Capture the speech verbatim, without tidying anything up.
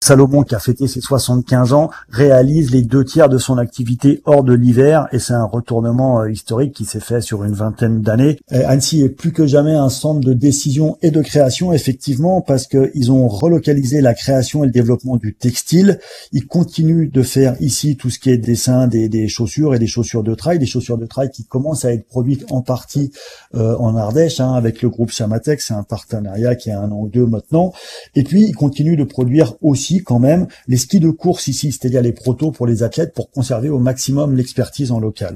Salomon, qui a fêté ses soixante-quinze ans, réalise les deux tiers de son activité hors de l'hiver, et c'est un retournement euh, historique qui s'est fait sur une vingtaine d'années. Et Annecy est plus que jamais un centre de décision et de création, effectivement, parce qu'ils ont relocalisé la création et le développement du textile. Ils continuent de faire ici tout ce qui est dessin des, des chaussures et des chaussures de trail, des chaussures de trail qui commencent à être produites en partie euh, en Ardèche, hein, avec le groupe Chamatex. C'est un partenariat qui a un an ou deux maintenant. Et puis, ils continuent de produire aussi quand même les skis de course ici, c'est-à-dire les protos pour les athlètes, pour conserver au maximum l'expertise en local.